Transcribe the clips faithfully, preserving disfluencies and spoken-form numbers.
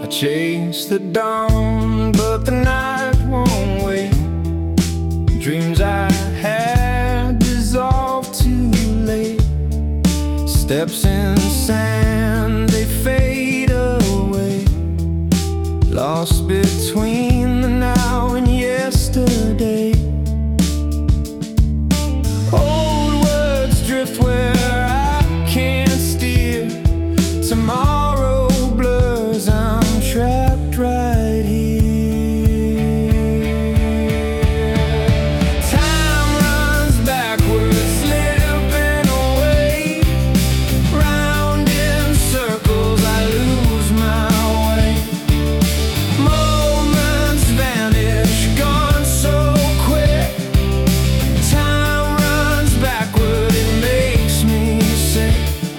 I chase the dawn, but the night won't wait. Dreams I had dissolve too late. Steps in sand, they fade away. Lost between the now and yesterday. Old words drift where I can't steer. Tomorrow blurs, I'm trapped right here. Time runs backwards, slipping away. Round in circles, I lose my way. Moments vanish, gone so quick. Time runs backward, it makes me sick.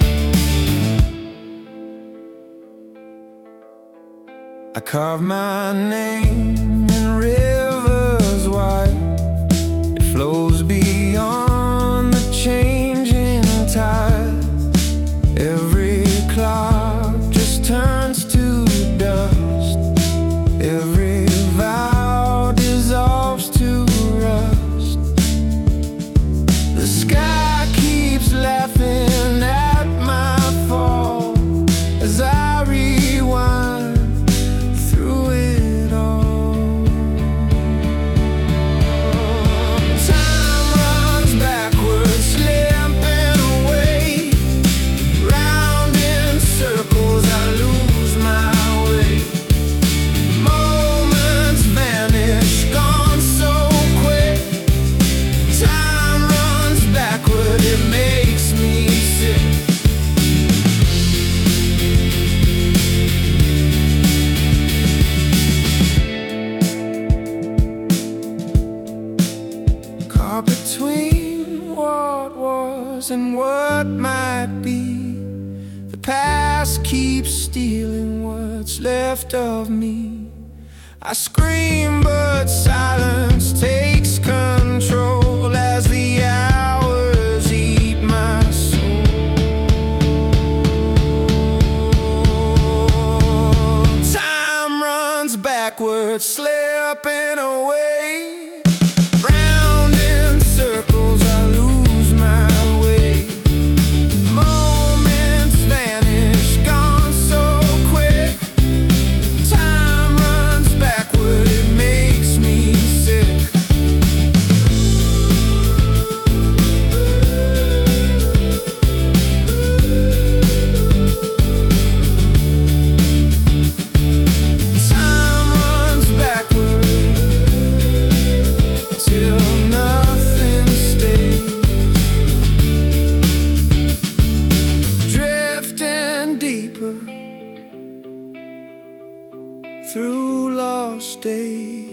I carve my name in rivers wide. It flows beyond the changing tide. Every cloud just turns to dust. Every vow dissolves to rust. The sky keeps laughing at my fall as I rewind through it all. Time runs backwards, slipping away. Round in circles, I lose my way. Moments vanish, gone so quick. Time runs backward, it makes me sick. Caught between what was and what might be. The past keeps stealing what's left of me. I scream, but silence takes control as the hours eat my soul. Time runs backwards, slipping away. Round in circles, I lose my way. Moments vanish, gone so quick. Time runs backward, it makes me sick. Time runs backward till nothing stays. Drifting deeper through lost days.